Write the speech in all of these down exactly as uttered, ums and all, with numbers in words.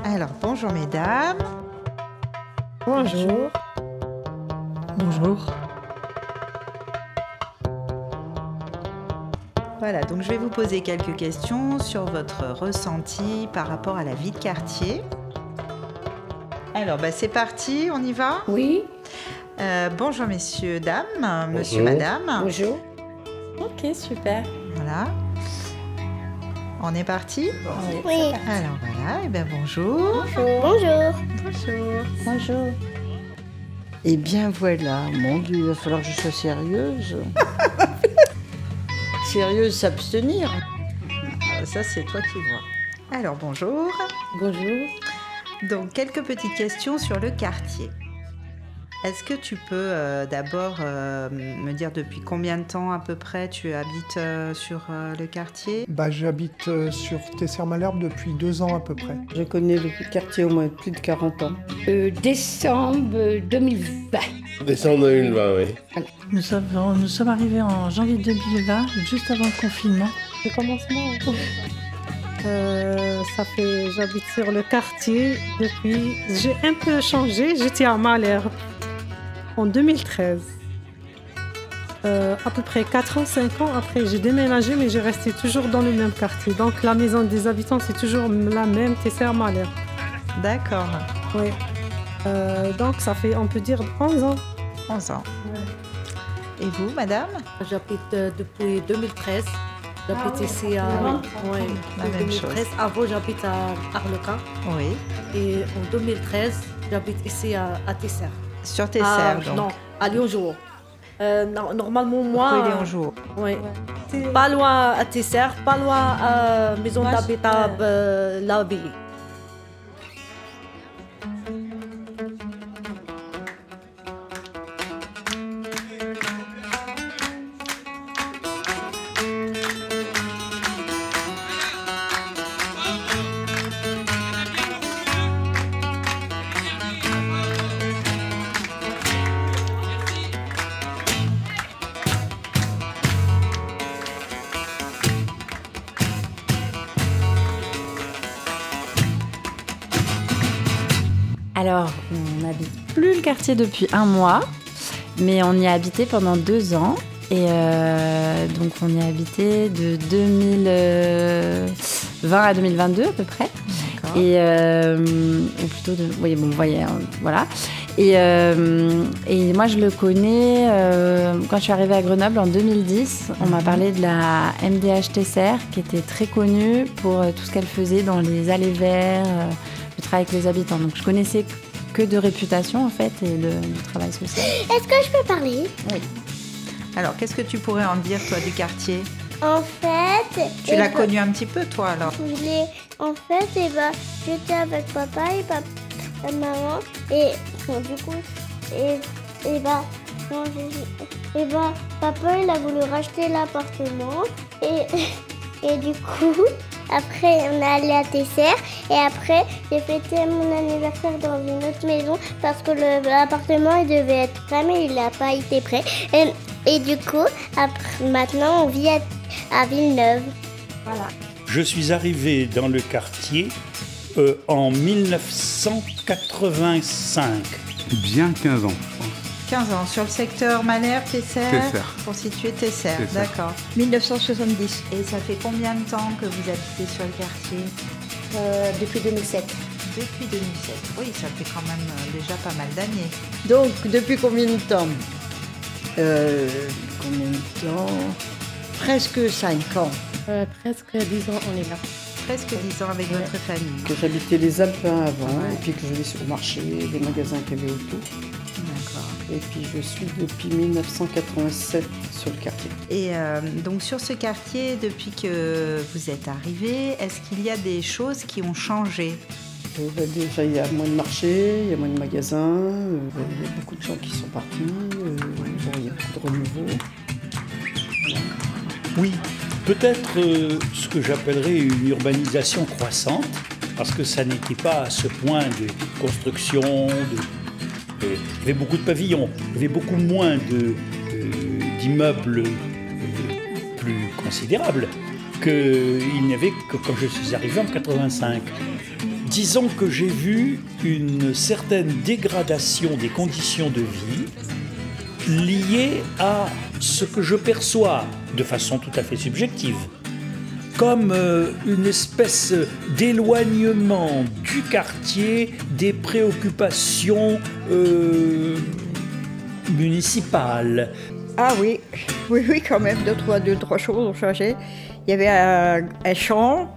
Alors, bonjour mesdames. Bonjour. Bonjour. Voilà, donc je vais vous poser quelques questions sur votre ressenti par rapport à la vie de quartier. Alors, bah, c'est parti, on y va ? Oui. Euh, bonjour messieurs, dames, monsieur, Bonjour. madame. Bonjour. Ok, super. Voilà. On est parti ? Oui. Alors voilà, et bien bonjour. Bonjour. Bonjour. Bonjour. Eh bien voilà, mon Dieu, il va falloir que je sois sérieuse. Sérieuse, s'abstenir. Ah, ça, c'est toi qui vois. Alors bonjour. Bonjour. Donc, quelques petites questions sur le quartier. Est-ce que tu peux euh, d'abord euh, me dire depuis combien de temps à peu près tu habites euh, sur euh, le quartier ? Bah, j'habite euh, sur Tesser-Malherbe depuis deux ans à peu près. Je connais le quartier au moins plus de quarante ans. Euh, décembre deux mille vingt. Décembre deux mille vingt, oui. Nous sommes, nous sommes arrivés en janvier deux mille vingt, juste avant le confinement. Le commencement. Euh, ça fait, j'habite sur le quartier depuis. J'ai un peu changé. J'étais à Malherbe en deux mille treize. Euh, à peu près quatre ans, cinq ans après, j'ai déménagé, mais j'ai resté toujours dans le même quartier. Donc la maison des habitants, c'est toujours la même, Tesser-Malherbe. D'accord. Oui. Euh, donc ça fait, on peut dire, onze ans. onze ans. Et vous, madame ? J'habite euh, depuis deux mille treize. J'habite ici à ouais, La même deux mille treize. chose. Avant, j'habite à Arlequin. Oui. Et en deux mille treize, j'habite ici à, à Tesser. Sur Tesser, Ah, donc. Non, à Lyon-Jour. Euh, non, normalement, moi... Rue Léon-Jour. Oui. Pas loin à Tesser, pas loin à Maison Moi, d'habitat je- euh, l'Abbaye. Alors, on n'habite plus le quartier depuis un mois, mais on y a habité pendant deux ans. Et euh, donc, on y a habité de deux mille vingt à deux mille vingt-deux à peu près. D'accord. Et, euh, ou plutôt, de, oui, bon, vous voyez, hein, voilà. Et, euh, et moi, je le connais euh, quand je suis arrivée à Grenoble en deux mille dix. On m'a parlé de la M D H Tesser, qui était très connue pour euh, tout ce qu'elle faisait dans les allées verts, euh, le travail avec les habitants. Donc, je connaissais que de réputation, en fait, et de, du travail social. Est-ce que je peux parler ? Oui. Alors, qu'est-ce que tu pourrais en dire, toi, du quartier ? En fait... Tu eh l'as ben, connu un petit peu, toi, alors ? je voulais- En fait, eh ben, j'étais avec papa et, papa, et maman. Et bon, du coup, et, et bah, non, j'ai- et bah, papa, il a voulu racheter l'appartement. Et, et du coup, après, on est allé à Tesser. Et après, j'ai fêté mon anniversaire dans une autre maison parce que le- l'appartement, il devait être prêt, mais il n'a pas été prêt. Et, et du coup, après, maintenant, on vit à, à Villeneuve. Voilà. Je suis arrivé dans le quartier euh, en dix-neuf cent quatre-vingt-cinq. Bien quinze ans, je pense. quinze ans, sur le secteur Malherbe, Tesser. Tesser. Pour situer Tesser, Tesser. d'accord. dix-neuf cent soixante-dix. Et ça fait combien de temps que vous habitez sur le quartier ? Euh, depuis deux mille sept. Depuis deux mille sept. Oui, ça fait quand même euh, déjà pas mal d'années. Donc, depuis combien de temps euh, Combien de temps Presque cinq ans Euh, presque dix ans, on est là. Presque dix ans avec votre famille. que j'habitais les Alpins avant, Ouais. et puis que je vais sur le marché, les magasins qu'il y avait autour. D'accord. Et puis je suis depuis dix-neuf cent quatre-vingt-sept sur le quartier. Et euh, donc sur ce quartier, depuis que vous êtes arrivé, est-ce qu'il y a des choses qui ont changé ? Euh, bah, déjà, il y a moins de marchés, il y a moins de magasins, euh, il y a beaucoup de gens qui sont partis, euh, bon, il y a beaucoup de renouveau. Oui, peut-être euh, ce que j'appellerais une urbanisation croissante, parce que ça n'était pas à ce point de construction, de, euh, il y avait beaucoup de pavillons, il y avait beaucoup moins de, euh, d'immeubles euh, plus considérables qu'il n'y avait que quand je suis arrivé en quatre-vingt-cinq. disons que j'ai vu une certaine dégradation des conditions de vie liée à ce que je perçois, de façon tout à fait subjective, comme euh, une espèce d'éloignement du quartier des préoccupations euh, municipales. Ah oui, oui, oui, quand même, deux, trois, deux, trois choses ont changé. Il y avait un, un champ,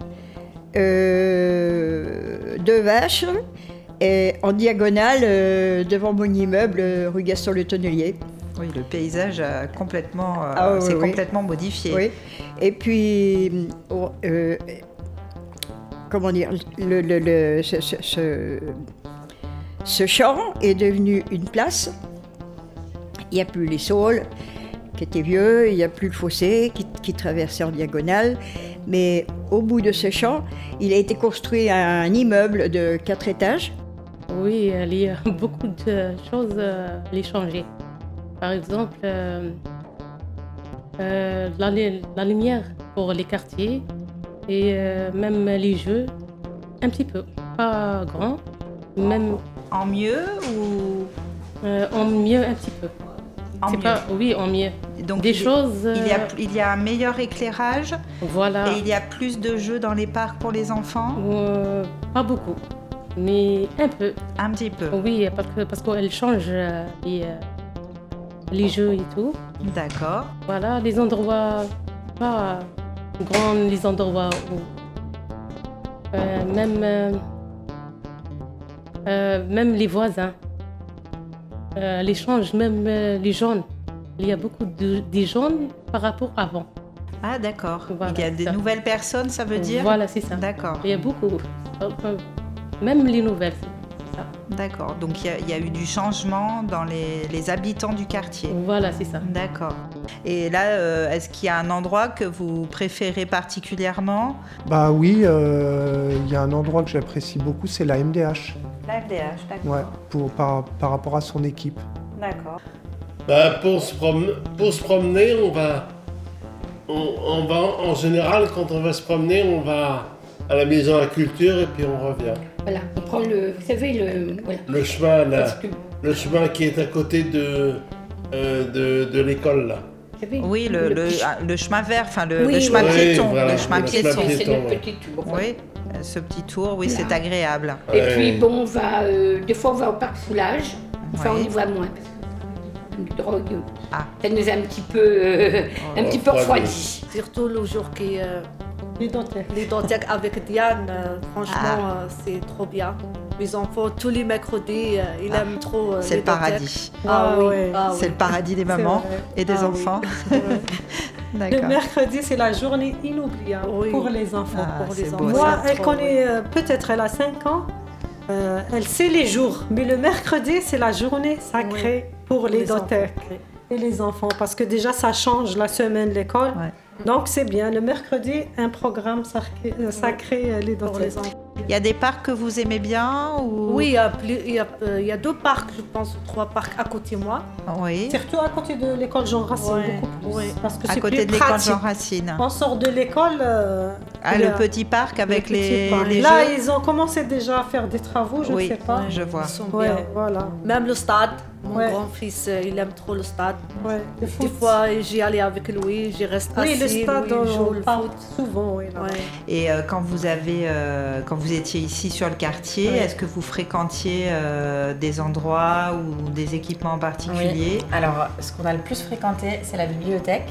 euh, deux vaches, et en diagonale, euh, devant mon immeuble, rue Gaston-Le Tonnelier. Oui, le paysage a complètement, euh, Ah, oui, s'est oui. complètement modifié. Oui. Et puis, oh, euh, comment dire, le, le, le- ce, ce- ce- ce champ est devenu une place. Il n'y a plus les saules qui étaient vieux, il n'y a plus le fossé qui, qui traversait en diagonale. Mais au bout de ce champ, il a été construit un immeuble de quatre étages. Oui, il y a beaucoup de choses à les changer. Par exemple, euh, euh, la, la lumière pour les quartiers et euh, même les jeux, un petit peu, pas grand, même en mieux ou euh, en mieux un petit peu. En C'est mieux. Pas, oui, en mieux. Donc, des il, choses. il, y a, euh, il y a un meilleur éclairage. Voilà. Et il y a plus de jeux dans les parcs pour les enfants. Euh, pas beaucoup, mais un peu. Un petit peu. Oui, parce que parce qu'elle change euh, les, euh, les jeux et tout. D'accord. Voilà, les endroits pas grands, les endroits où euh, même euh, euh, même les voisins, euh, les changent, même euh, les jeunes. Il y a beaucoup de des jeunes par rapport à avant. Ah d'accord. Voilà, il y a des ça. nouvelles personnes, ça veut dire. Voilà, c'est ça. D'accord. Il y a beaucoup, Euh, même les nouvelles. c'est ça. D'accord. Donc il y, a, il y a eu du changement dans les, les habitants du quartier. Voilà, c'est ça. D'accord. Et là, euh, est-ce qu'il y a un endroit que vous préférez particulièrement? Bah oui, euh, il y a un endroit que j'apprécie beaucoup, c'est la M D H. La M D H, d'accord. Ouais, pour, par, par rapport à son équipe. D'accord. Bah, pour, se promener, pour se promener, on va, on, on va, en général, quand on va se promener, on va à la maison à la culture et puis on revient. Voilà, on prend le, vous savez, le, voilà. Le chemin, là, Parce que- le chemin qui est à côté de, euh, de, de l'école, là. vous savez, Oui, le, le, petit- ah, le chemin vert, enfin le, Oui, le chemin oui. piéton. Oui, voilà, le chemin le chemin piéton. piéton. C'est le petit tour. Oui, euh, ce petit tour, oui, Voilà. c'est agréable. Et Ouais. puis bon, on va, euh, des fois on va au parc Soulage, enfin Ouais. on y va moins parce que la drogue, Ah. ça nous a un petit peu, euh, un petit peu refroidi. refroidi. Surtout le jour qui euh, Les dentaires. les dentaires avec Diane, euh, franchement, Ah. euh, c'est trop bien. Mes enfants, tous les mercredis, euh, ils Ah. aiment trop euh, C'est les le paradis. dentaires. Ah, Ah oui, ouais. ah C'est oui. le paradis des mamans vrai. et des Ah oui. enfants. Ouais. Le D'accord. mercredi, c'est la journée inoubliable Oui. pour les enfants. Ah, pour c'est les beau, enfants. ça. Moi, elle trop, connaît, euh, peut-être elle a cinq ans, euh, elle sait les jours, mais le mercredi, c'est la journée sacrée pour les, les dentaires enfants, oui. et les enfants, parce que déjà, ça change la semaine l'école. Ouais. Donc, c'est bien. Le mercredi, un programme sacré, euh, sacré euh, les Pour dentaires. les enfants. Il y a des parcs que vous aimez bien ou... Oui, il y, a plus- il, y a, euh, il y a deux parcs, je pense, trois parcs à côté de moi. Oui. Surtout à côté de l'école Jean Racine, Ouais, beaucoup plus. ouais. Parce que À c'est côté plus de l'école pratique. Jean Racine. On sort de l'école. euh, Ah, il y le a- petit parc avec le petit les, parc. les Là, jeux. ils ont commencé déjà à faire des travaux, je ne Oui, sais pas. je vois. Ils sont Ouais, bien. voilà. Même le stade, mon Ouais. grand-fils, euh, il aime trop le stade. Ouais, le Des foot. fois, j'y allais avec lui, j'y reste Oui, assis, le stade, lui, il joue on le parle foot. souvent. Oui, là. Ouais. Et euh, quand vous avez, euh, quand vous étiez ici sur le quartier, Ouais. est-ce que vous fréquentiez euh, des endroits ou des équipements en particulier? Oui. Alors, ce qu'on a le plus fréquenté, c'est la bibliothèque.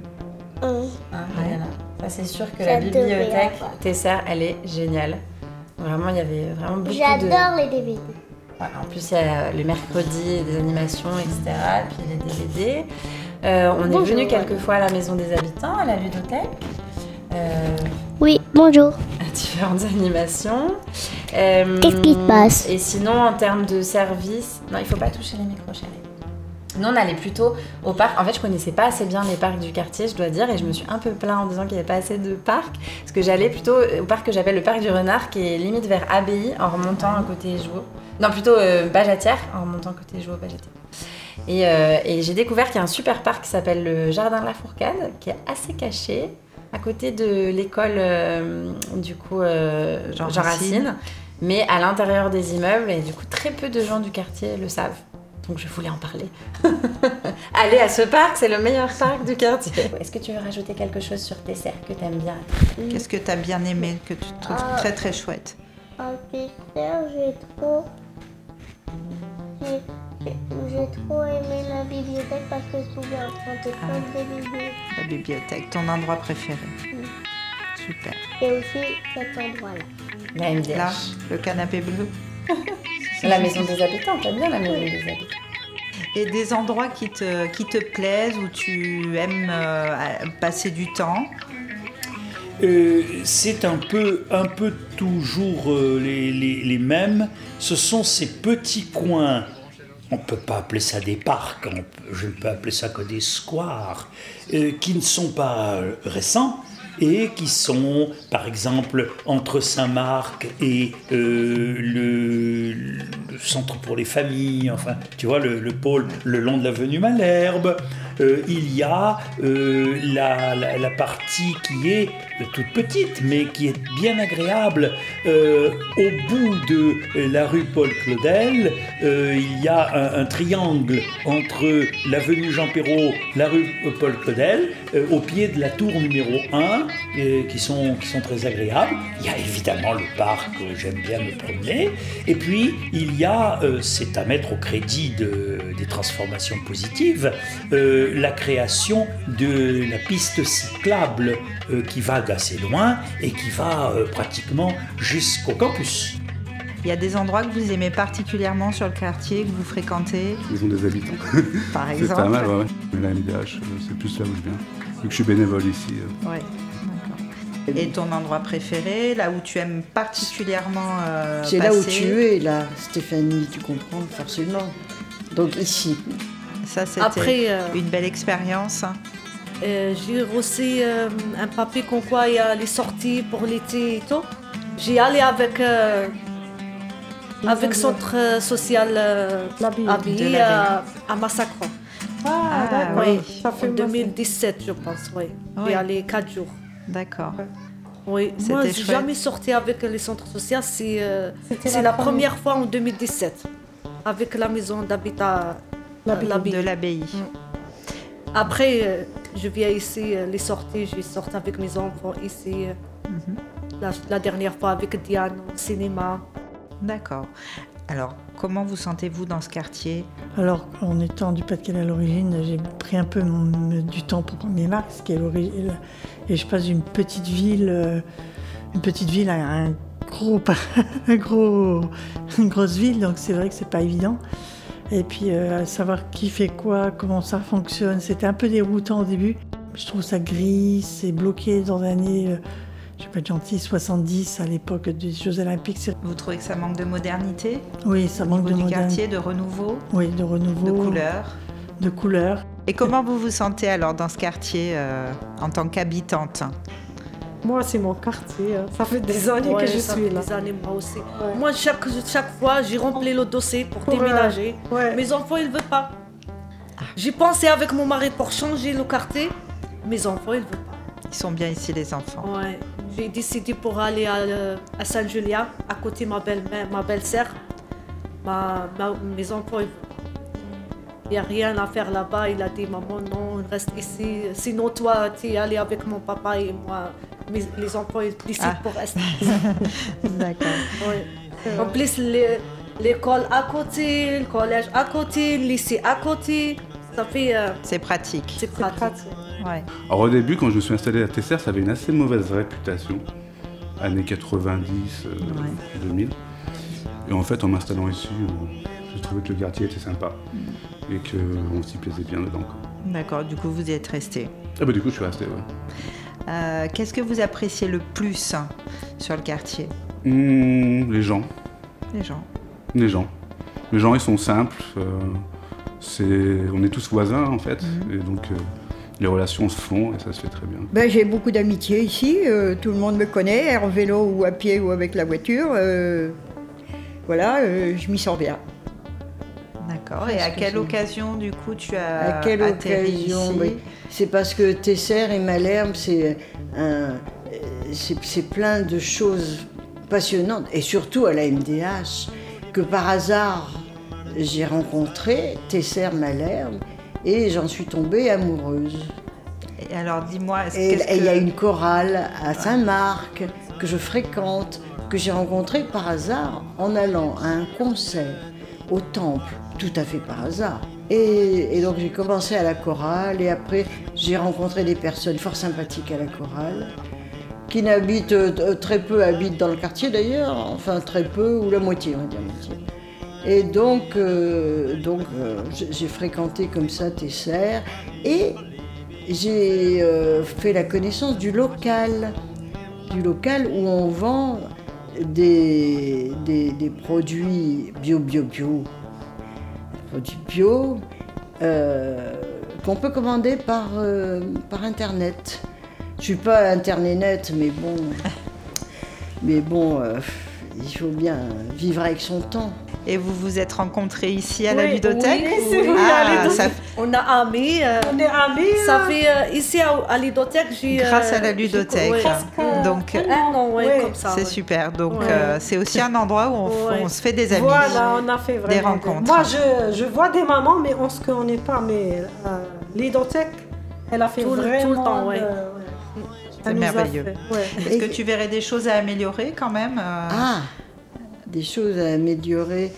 Hum. Hein, Mariana. Ça, c'est sûr que la J'adorais bibliothèque avoir. Tesser, elle est géniale. Vraiment, il y avait vraiment beaucoup de... J'adore les D V D. Voilà, en plus, il y a le mercredi des animations, et cetera. Puis les D V D. Euh, on Bonjour. est venu quelques fois à la maison des habitants, à la ludothèque. Euh, Oui, bonjour. à différentes animations. Euh, Qu'est-ce qui se passe? Et sinon, en termes de services, non, il faut pas toucher les micros, chérie. Nous, on allait plutôt au parc. En fait, je connaissais pas assez bien les parcs du quartier, je dois dire, et je me suis un peu plaint en disant qu'il n'y avait pas assez de parcs. Parce que j'allais plutôt au parc que j'appelle le parc du Renard, qui est limite vers Abbaye, en remontant à côté Jouot. Non, plutôt euh, Bajatière, en remontant côté Jouot, Bajatière. Et, euh, et j'ai découvert qu'il y a un super parc qui s'appelle le Jardin de la Fourcade, qui est assez caché, à côté de l'école, euh, du coup, euh, Jean Jean Racine. Racine. mais à l'intérieur des immeubles, et du coup, très peu de gens du quartier le savent. Donc je voulais en parler. Allez à ce parc, c'est le meilleur parc du quartier. Est-ce que tu veux rajouter quelque chose sur Tesser que tu aimes bien? Qu'est-ce que tu as bien aimé, que tu trouves Ah. très très chouette? À Tesser, j'ai trop... J'ai, j'ai- j'ai trop aimé la bibliothèque parce que je pouvais emprunter plein de livres. La bibliothèque, ton endroit préféré? Super. Et aussi cet endroit-là. La M D H. Là, le canapé bleu. La maison des habitants, t'aimes bien la maison des habitants? Et des endroits qui te, qui te plaisent, où tu aimes euh, passer du temps? Euh, c'est un peu, un peu toujours euh, les, les- les mêmes. Ce sont ces petits coins. On ne peut pas appeler ça des parcs, on peut- je ne peux appeler ça que des squares, euh, qui ne sont pas euh, récents et qui sont, par exemple, entre Saint-Marc et euh, le, le centre pour les familles, enfin, tu vois, le, le pôle le long de l'avenue Malherbe. Euh, il y a euh, la, la- la partie qui est toute petite, mais qui est bien agréable. Euh, au bout de la rue Paul Claudel, euh, il y a un, un triangle entre l'avenue Jean Perrault, la rue Paul Claudel, euh, au pied de la tour numéro un, euh, qui, sont, qui sont très agréables. Il y a évidemment le parc, euh, j'aime bien me promener. Et puis, il y a, euh, c'est à mettre au crédit de- des transformations positives, euh, la création de la piste cyclable euh, qui va d'assez loin et qui va euh, pratiquement jusqu'au campus. Il y a des endroits que vous aimez particulièrement sur le quartier, que vous fréquentez? Ils ont des habitants. Par C'est exemple. pas mal, ouais, ouais. Mais la M D H, euh, c'est plus là où je viens. Vu que je suis bénévole ici. euh. Ouais, d'accord. Et ton endroit préféré, là où tu aimes particulièrement euh, C'est là où passer? tu es, là, Stéphanie, tu comprends forcément. Donc ici. Ça, c'était Après, euh, une belle expérience. Euh, j'ai reçu euh, un papier comme quoi il y a les sorties pour l'été et tout. J'ai allé avec euh, avec centre euh, social euh, L'Abbaye. Abbaye De l'Abbaye. à, à Massacron. Ah, d'accord. Oui, Ça fait en mal, deux mille dix-sept, je pense. Oui. Oui. J'ai allé quatre jours. D'accord. Oui. C'était Moi, j'ai chouette. jamais sorti avec les centres sociaux. C'est euh, C'était c'est la première fois en deux mille dix-sept avec la maison d'habitat L'Abbaye. l'Abbaye. De l'abbaye. Après, euh, je viens ici, euh, les sorties, je sors avec mes enfants ici. euh, Mhm. la, la dernière fois avec Diane au cinéma. D'accord. Alors, comment vous sentez-vous dans ce quartier? Alors, en étant du Pas-de-Calais à l'origine, j'ai pris un peu mon- du temps pour prendre mes marques, ce qui est l'origine. Et je passe d'une petite ville, euh, une petite ville à un gros, pa- un gros, une grosse ville, donc c'est vrai que c'est pas évident. Et puis, euh, savoir qui fait quoi, comment ça fonctionne, c'était un peu déroutant au début. Je trouve ça gris, c'est bloqué dans l'année, euh, je vais pas être gentille, soixante-dix à l'époque des Jeux Olympiques. C'est- Vous trouvez que ça manque de modernité? Oui, ça manque Au de niveau du modernité. quartier, de renouveau, Oui, de renouveau. de couleur. De couleurs. Et comment vous vous sentez alors dans ce quartier euh, en tant qu'habitante? Moi, c'est mon quartier. hein. Ça fait des années Ouais, que je ça suis fait là. des années, moi aussi. Moi, chaque, chaque fois, j'ai rempli le dossier pour, Pour, euh, déménager. ouais. Mes enfants, ils ne veulent pas. J'ai pensé avec mon mari pour changer le quartier. Mes enfants, ils ne veulent pas. Ils sont bien ici, les enfants. Ouais. J'ai décidé pour aller à, euh, à Saint-Julien, à côté de ma belle-mère, ma belle-sœur. Ma, ma- mes enfants, ils veulent pas. Il n'y a rien à faire là-bas. Il a dit, maman, non, reste ici. Sinon, toi, tu es allé avec mon papa et moi. Mes- les enfants, ils décident Ah. pour rester. D'accord. Ouais. En plus, les- l'école à côté, le collège à côté, le lycée à côté. Ça fait. euh, C'est pratique. c'est pratique. Ouais. Alors au début, quand je me suis installé à Tesser, ça avait une assez mauvaise réputation, années quatre-vingt-dix, euh, deux mille. Et en fait, en m'installant ici, euh, j'ai trouvé que le quartier était sympa et qu'on s'y plaisait bien dedans, quoi. D'accord, du coup, vous y êtes resté. Ah bah du coup, je suis resté, ouais. Euh, Qu'est-ce que vous appréciez le plus hein, sur le quartier? Mmh, les gens, Les gens. les gens. Les gens, ils sont simples. euh, c'est, on est tous voisins, en fait. Et donc, euh, les relations se font et ça se fait très bien. Ben, j'ai beaucoup d'amitié ici, euh, tout le monde me connaît, en vélo ou à pied ou avec la voiture. euh, voilà, euh, je m'y sens bien. D'accord. Et à Parce que quelle c'est- occasion, du coup, tu as À quelle atterri occasion ici? oui. C'est parce que Tesser et Malherbe, c'est un, c'est c'est plein de choses passionnante, et surtout à la M D H, que par hasard, j'ai rencontré Tesser Malherbe, et j'en suis tombée amoureuse. Et alors, dis-moi... Est-ce et il que... y a une chorale à Saint-Marc, que je fréquente, que j'ai rencontrée par hasard, en allant à un concert au Temple, tout à fait par hasard. Et, et donc j'ai commencé à la chorale, et après j'ai rencontré des personnes fort sympathiques à la chorale, qui n'habitent, euh, très peu habitent dans le quartier d'ailleurs, enfin très peu, ou la moitié, on va dire moitié. Et donc, euh, donc euh, j'ai fréquenté comme ça Tesser, et j'ai euh, fait la connaissance du local, du local où on vend des, des, des produits bio, bio, bio, produits bio, euh, qu'on peut commander par, euh, par Internet. Je suis pas Internet, mais bon, mais bon, euh, il faut bien vivre avec son temps. Et vous vous êtes rencontrés ici à oui, la ludothèque? Oui, oui, oui ah, ça... On a amis. Euh, on est amis. Ça fait euh, ici à, à ludothèque, j'ai. Grâce euh, à la ludothèque. Ouais. Donc, un an, ouais, ouais, comme ça. C'est ouais. super. Donc, ouais. euh, c'est aussi un endroit où on, ouais. on se fait des amis. Voilà, on a fait vraiment des rencontres. Moi, je, je vois des mamans, mais on se connaît pas. Mais euh, ludothèque, elle a fait tout, vraiment. Tout le temps, ouais. De, c'est merveilleux. Ouais. Est-ce que tu verrais des choses à améliorer quand même euh... Ah, des choses à améliorer.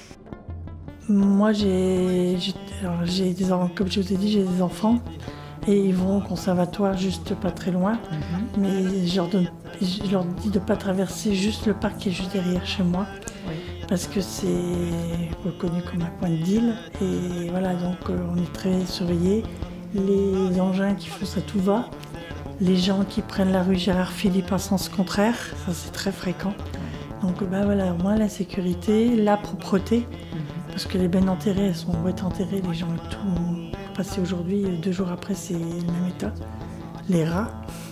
Moi, j'ai, j'ai, alors, j'ai des, comme je vous ai dit, j'ai des enfants et ils vont au conservatoire juste pas très loin. Mm-hmm. Mais je leur, donne, je leur dis de ne pas traverser juste le parc qui est juste derrière chez moi. Oui. Parce que c'est reconnu comme un point de deal. Et voilà, donc euh, on est très surveillés. Les engins qui font ça tout va. Les gens qui prennent la rue Gérard-Philippe en sens contraire, ça c'est très fréquent. Donc ben, voilà, au moins la sécurité, la propreté. Parce que les bennes enterrées, elles sont beaux être enterrées, les gens et tout. Passé aujourd'hui, deux jours après, c'est le même état. Les rats,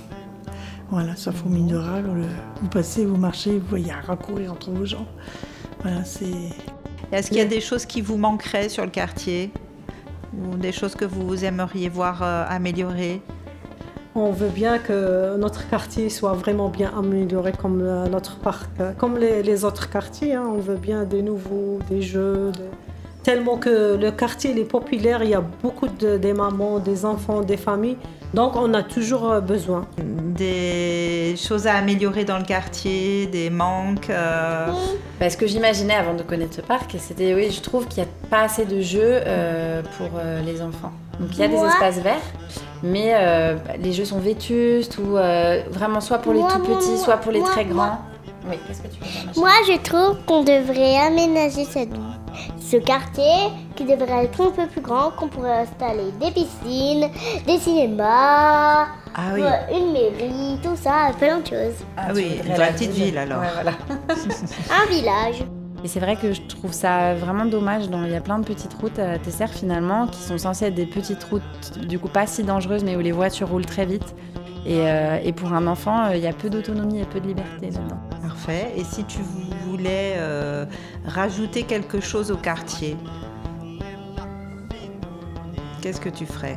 voilà, ça faut mine de rats. Le, vous passez, vous marchez, vous voyez un rat courir entre vos jambes. Voilà, c'est. Est-ce qu'il y a des choses qui vous manqueraient sur le quartier? Ou des choses que vous aimeriez voir euh, améliorer? On veut bien que notre quartier soit vraiment bien amélioré comme notre parc, comme les, les autres quartiers. Hein. On veut bien des nouveaux, des jeux. De... Tellement que le quartier il est populaire, il y a beaucoup de des mamans, des enfants, des familles. Donc on a toujours besoin. Des choses à améliorer dans le quartier, des manques euh... bah, Ce que j'imaginais avant de connaître ce parc, c'était, oui, je trouve qu'il n'y a pas assez de jeux euh, pour euh, les enfants. Donc il y a des espaces verts, mais euh, les jeux sont vétustes ou euh, vraiment soit pour les moi, tout petits, moi, soit pour les moi, très grands. Moi. Oui, qu'est-ce que tu veux dire, ma chérie? Moi, je trouve qu'on devrait aménager cette, ce quartier, qui devrait être un peu plus grand, qu'on pourrait installer des piscines, des cinémas, ah, oui. une mairie, tout ça, plein de choses. Ah, ah oui, une vraie petite ville alors. Ouais, voilà. Un village. Et c'est vrai que je trouve ça vraiment dommage. Il y a plein de petites routes à Tesser finalement qui sont censées être des petites routes, du coup pas si dangereuses, mais où les voitures roulent très vite. Et, euh, et pour un enfant, il euh, y a peu d'autonomie et peu de liberté là-dedans. Parfait. Et si tu voulais euh, rajouter quelque chose au quartier, qu'est-ce que tu ferais?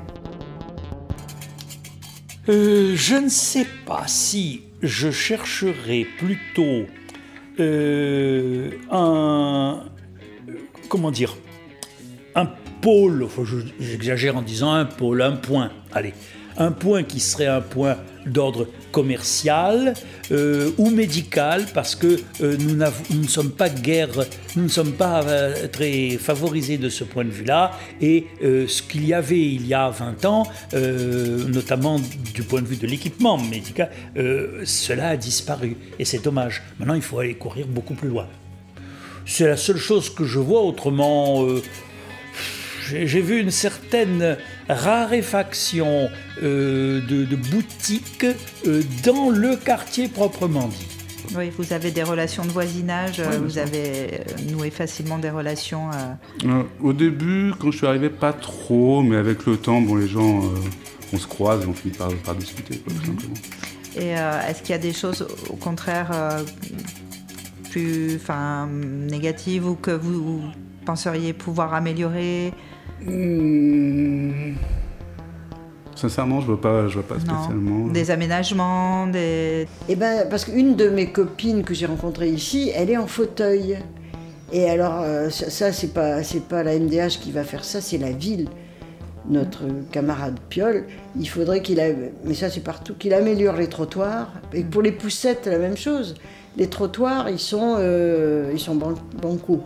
euh, Je ne sais pas si je chercherais plutôt Euh, un, comment dire, un pôle, enfin, j'exagère en disant un pôle, un point, allez, un point qui serait un point d'ordre commercial euh, ou médical, parce que euh, nous, nous ne sommes pas guère, nous ne sommes pas euh, très favorisés de ce point de vue-là, et euh, ce qu'il y avait il y a vingt ans, euh, notamment du point de vue de l'équipement médical, euh, cela a disparu, et c'est dommage. Maintenant, il faut aller courir beaucoup plus loin. C'est la seule chose que je vois, autrement... Euh, J'ai vu une certaine raréfaction euh, de, de boutiques euh, dans le quartier proprement dit. Oui, vous avez des relations de voisinage, ouais, vous avez noué facilement des relations... Euh... Euh, au début, quand je suis arrivé, pas trop, mais avec le temps, bon, les gens, euh, on se croise et on finit par, par discuter, quoi, mm-hmm. tout simplement. Et euh, est-ce qu'il y a des choses, au contraire, euh, plus négatives ou que vous penseriez pouvoir améliorer? Mmh. Sincèrement, je vois pas, je vois pas spécialement. Non. Des aménagements, des... Eh ben, parce qu'une de mes copines que j'ai rencontrées ici, elle est en fauteuil. Et alors, euh, ça, ça c'est pas, c'est pas la M D H qui va faire ça, c'est la ville. Notre camarade Piolle, il faudrait qu'il a, mais ça c'est partout, qu'il améliore les trottoirs. Et pour les poussettes, la même chose. Les trottoirs, ils sont, euh, ils sont ban- bancos,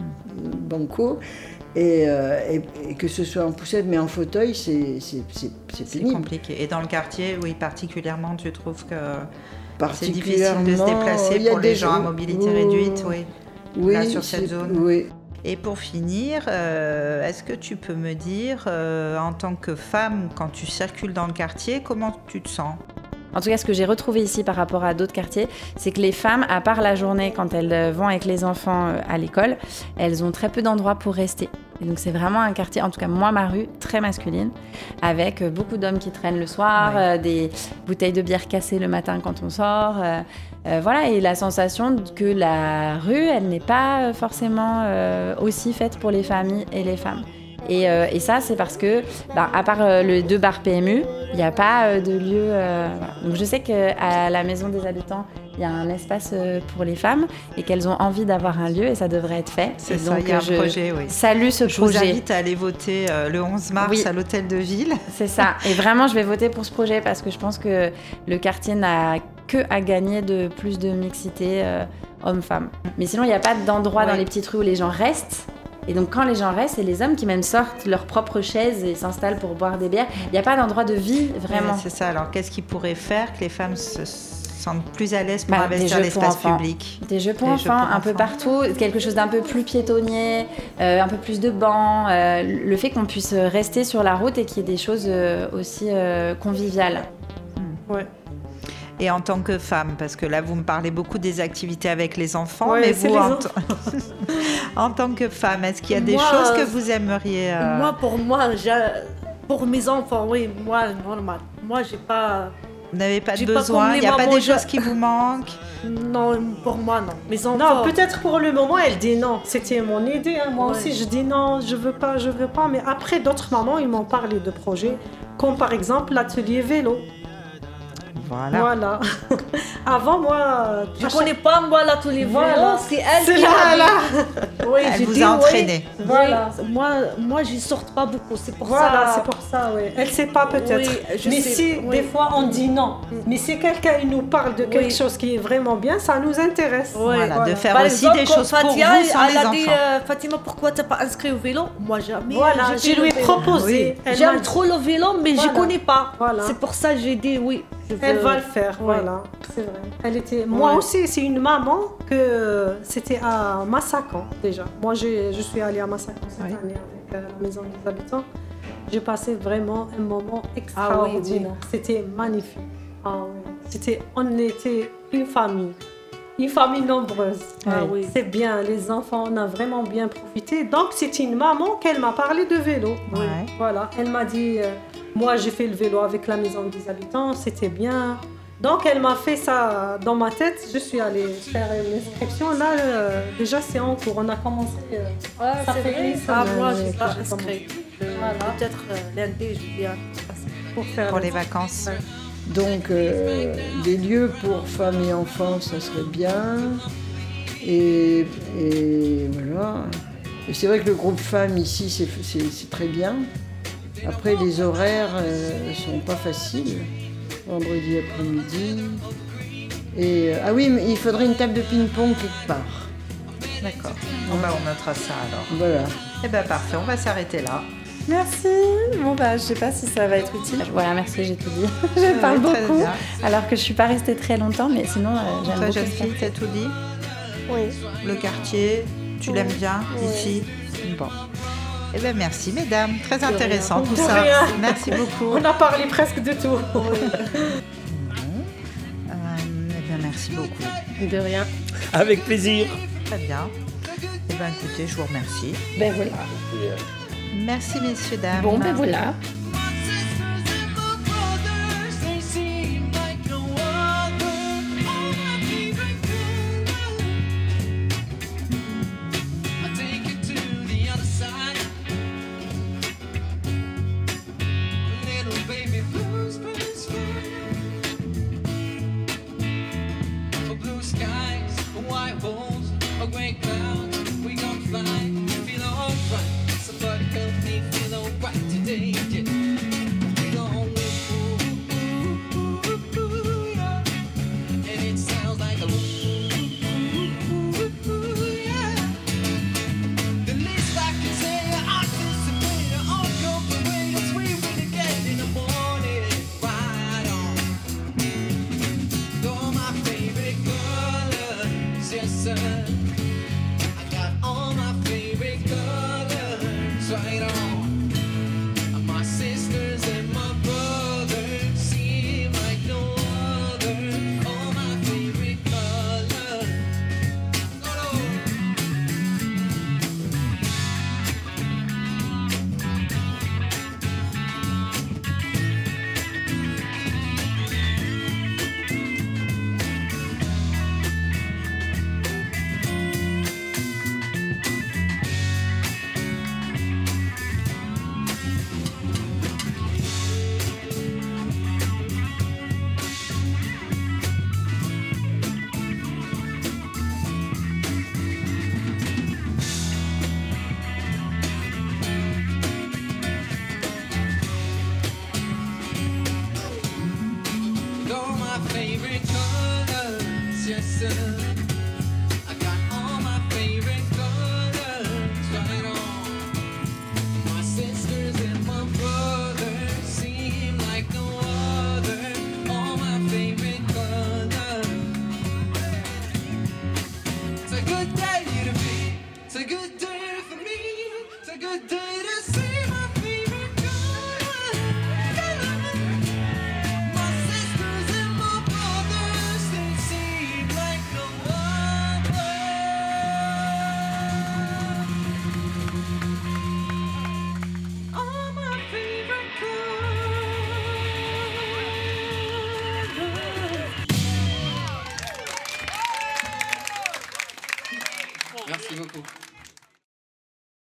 bancos, et, euh, et, et que ce soit en poussette mais en fauteuil, c'est, c'est, c'est, c'est pénible. C'est compliqué. Et dans le quartier, oui, particulièrement, tu trouves que c'est difficile Particulièrement, de se déplacer il y a pour les des gens à gens- mobilité Oh. réduite, oui. Oui, Là, sur cette c'est- zone. oui. Et pour finir, euh, est-ce que tu peux me dire, euh, en tant que femme, quand tu circules dans le quartier, comment tu te sens ? En tout cas, ce que j'ai retrouvé ici par rapport à d'autres quartiers, c'est que les femmes, à part la journée quand elles vont avec les enfants à l'école, elles ont très peu d'endroits pour rester. Et donc c'est vraiment un quartier, en tout cas moi, ma rue, très masculine, avec beaucoup d'hommes qui traînent le soir, Ouais. euh, des bouteilles de bière cassées le matin quand on sort. euh, euh, voilà, et la sensation que la rue, elle n'est pas forcément euh, aussi faite pour les familles et les femmes. Et, euh, et ça, c'est parce que, bah, à part euh, les deux bars P M U, il n'y a pas euh, de lieu. euh, voilà. Donc je sais qu'à la Maison des Habitants, il y a un espace euh, pour les femmes et qu'elles ont envie d'avoir un lieu et ça devrait être fait. C'est Et ça, donc, il y a un je projet, oui. salue ce Je projet. vous invite à aller voter euh, le onze mars Oui. à l'hôtel de ville. C'est ça. Et vraiment, je vais voter pour ce projet parce que je pense que le quartier n'a que à gagner de plus de mixité euh, homme-femme. Mais sinon, il n'y a pas d'endroit Oui. dans les petites rues où les gens restent. Et donc, quand les gens restent, c'est les hommes qui même sortent leurs propres chaises et s'installent pour boire des bières. Il n'y a pas d'endroit de vie, vraiment. Ouais, c'est ça. Alors, qu'est-ce qui pourrait faire que les femmes se sentent plus à l'aise pour Bah, des investir jeux pour l'espace enfants. public ? Des jeux pour Des enfants, jeux pour un peu enfants. partout, quelque chose d'un peu plus piétonnier, euh, un peu plus de bancs, euh, le fait qu'on puisse rester sur la route et qu'il y ait des choses euh, aussi euh, conviviales. Ouais. Et en tant que femme, parce que là, vous me parlez beaucoup des activités avec les enfants, Ouais, mais c'est vous, les en, enfants. t- en tant que femme, est-ce qu'il y a des Moi, choses que euh, vous aimeriez... euh, Moi, pour moi, j'ai- pour mes enfants, oui, moi, normal. Moi, j'ai pas... Vous n'avez pas de j'ai pas besoin, comme il les n'y a pas mamans, des je- choses qui vous manquent? Non, pour moi, non. Mes enfants... Non, peut-être pour le moment, elle dit non. C'était mon idée. hein. Moi Ouais. aussi, je dis non, je veux pas, je veux pas. Mais après, d'autres mamans, ils m'ont parlé de projets, comme par exemple l'atelier vélo. Voilà. Voilà. Avant, moi... Je connais pas, moi, là, tous les Voilà. vélos, c'est elle C'est qui là, a dit. là. Oui, Elle j'ai vous dit, a oui. entraîné. Voilà. Oui, moi, moi, j'y sors pas beaucoup, c'est pour Voilà, ça. c'est pour ça, oui. Elle sait pas peut-être. Oui, je mais sais, si oui. des fois on dit non, mais si quelqu'un il nous parle de quelque Oui. chose qui est vraiment bien, ça nous intéresse. Ouais. Voilà, de faire Par aussi exemple, des quand choses pour Fatia, vous sans elle les a enfants. dit, euh, Fatima, pourquoi t'as pas inscrit au vélo? Moi, jamais. Voilà, j'ai je fait lui ai le vélo. proposé. Oui. Elle m'a J'aime dit- trop le vélo, mais Voilà. je connais pas. Voilà. C'est pour ça que j'ai dit oui. je veux- Elle va le faire, Ouais. voilà, c'est vrai. Elle était... Moi Ouais. aussi, c'est une maman que c'était à Massacan déjà. Moi, j'ai- je suis allée à Massacan cette Oui. année avec euh, la Maison des Habitants. J'ai passé vraiment un moment Ah oui, extraordinaire. oui. C'était magnifique. Ah oui. C'était, on était une famille, une famille nombreuse. Ah oui. C'est bien, les enfants, on a vraiment bien profité. Donc, c'est une maman qu'elle m'a parlé de vélo. Ouais. Voilà, elle m'a dit, euh, moi j'ai fait le vélo avec la Maison des Habitants, c'était bien. Donc elle m'a fait ça dans ma tête, je suis allée faire une inscription. Là, euh, déjà c'est en cours, on a commencé. euh, Ah, ça c'est fait vrai. une Ah, semaine, moi, euh, j'ai que pas j'ai inscrit. Voilà. Peut-être euh, lundi, je viens. pour faire Pour les vacances. Donc, euh, des lieux pour femmes et enfants, ça serait bien. Et, et voilà. Et c'est vrai que le groupe femmes ici, c'est, c'est- c'est très bien. Après, les horaires ne sont pas faciles. Vendredi après-midi. Et, euh, ah oui, mais il faudrait une table de ping-pong quelque part. D'accord. Bon, bah, on notera ça alors. Voilà. Eh bien, parfait, on va s'arrêter là. Merci. Bon bah je sais pas si ça va être utile. Voilà, merci, j'ai tout dit. Je parle Ouais, très beaucoup. bien. Alors que je suis pas restée très longtemps, mais sinon euh, j'aime Toi, beaucoup. jeune ce fille, quartier. t'as tout dit? Oui. Le quartier, tu l'aimes bien ici? Bon. Eh bien, merci, mesdames. Très intéressant tout De ça. rien. Merci beaucoup. On a parlé presque de tout. Euh, eh bien, merci beaucoup. De rien. Avec plaisir. Très bien. Eh bien, écoutez, je vous remercie. Ben voilà. Merci, messieurs, dames. Bon, ben voilà. Baby great cloud, we gon' fly, feel alright. Somebody help me feel alright today, yeah. We gon' win, and it sounds like a yeah. The least I can say, I anticipate, I'll come the way it's we meet again in the morning. Right on. All my favorite colors, yes sir. I got all my favorite colors right on. My sisters and my brothers seem like no other. All my favorite colors. All my favorite colors, yes sir. I got all my favorite colors right on. My sisters and my brothers seem like no other. All my favorite colors. It's a good day to be. It's a good day for me. It's a good day.